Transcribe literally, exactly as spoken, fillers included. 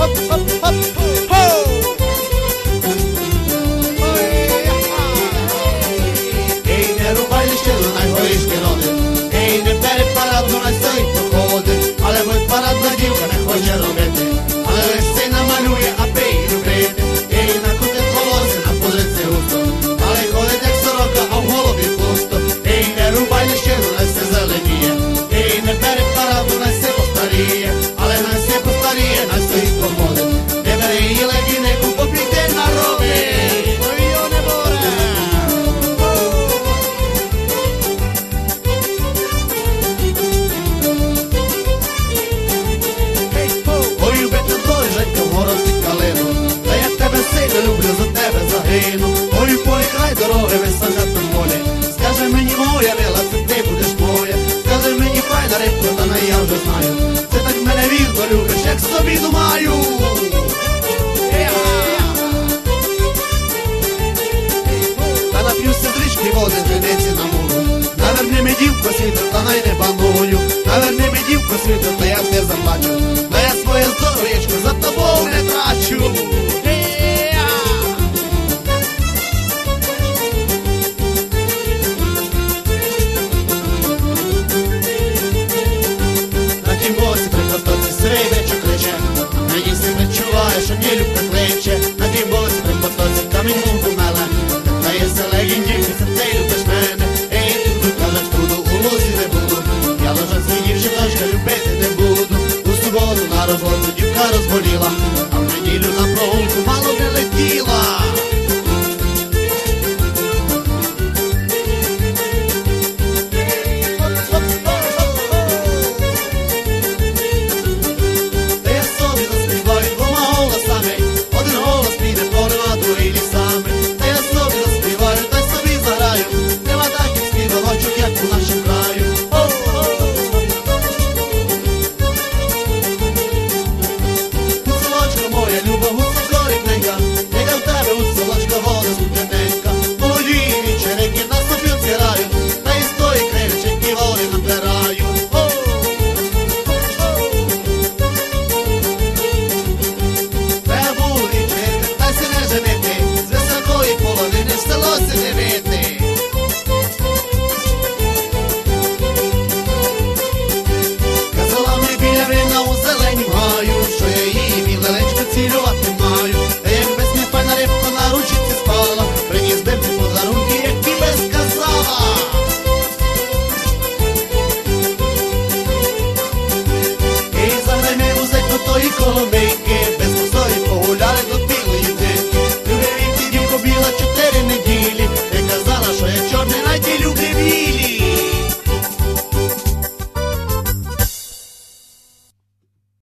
хоп, хоп, хоп, хоу! Ей, не рубай ліщину, най горішки родить. Ей, не бери парадну, най стоїть походить. Але будь парадна дівка не хоче робити. Але лише намалює, аби й любити. Ей, накрутить волосся, напудриться густо. Але ходить як сорока, а в голові пусто. Ей, не рубай ліщину, най все зеленіє. Ей, не бери парадну, най все постаріє. Але най все постаріє, най стоїть походить. Не бери її легіннику, попійте на роги. Ой, йо, не боре. Ой, бити той Женька в горості калину. Та я тебе сильно люблю, за тебе загину. Ой, в полі край дороги, висадять на полі. Скажи мені, моя мила, це ти будеш моя. Скажи мені, файна рибка, та не я вже знаю. Це так мене вірно любиш, як собі думаю. Та нап'юся з річки води, з ледиці на муру. Наверни мені дівко світу, та най не паную. Наверни мені дівко світу, та я ж не заплачу. Та я своє здоров'ячко за тобою не трачу. На тім боці при потоці срібечок кличе. Мені си причуває, що ні любка кличе. На тім боці при потоці камінь муку меле. Та є селегінь дівки, це ти любиш мене. Ей, туду, кажеш, туду, у лузі не буду. Я лежать свій дівчиночка, любити не буду. У суботу на роботу дівка розболіла, а в неділю на прогулку мало не летіла. Та я собі заспіваю двома голосами. Один голос піде полем, а другий лісами. Та я собі заспіваю, та й собі заграю. Нема таких співалочок, як у нашому краю. Гуцулочка моя люба, гуцулка рідненька, яка в тебе гуцулочка вода студененька. Молоді вечеринки на сопілці раю, та й з тої криниченьки води набираю. Треба було лічити, та ся не женити, з високої полонини в село си не вити. Казала ми біля вина у зеленім гаю, що я її міленечко цілювати маю. Та якби сме файна рибка на ручці спала, приніс би ти подарунки, як ти би сказала. Ей, заграй ми музик до тої колони.